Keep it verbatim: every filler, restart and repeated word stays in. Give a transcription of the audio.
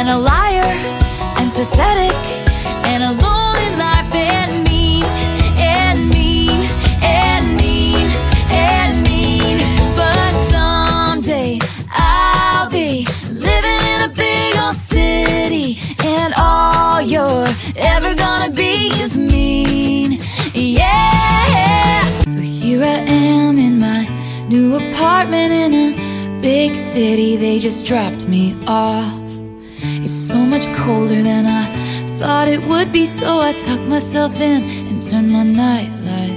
and a liar and pathetic and a lonely life and mean and mean and mean and mean. But someday I'll be living in a big old city, and all you're ever gonna be is mean. Yeah. So here I am in my new apartment in a big city. They just dropped me off. It's so much colder than I thought it would be, so I tucked myself in and turned my nightlight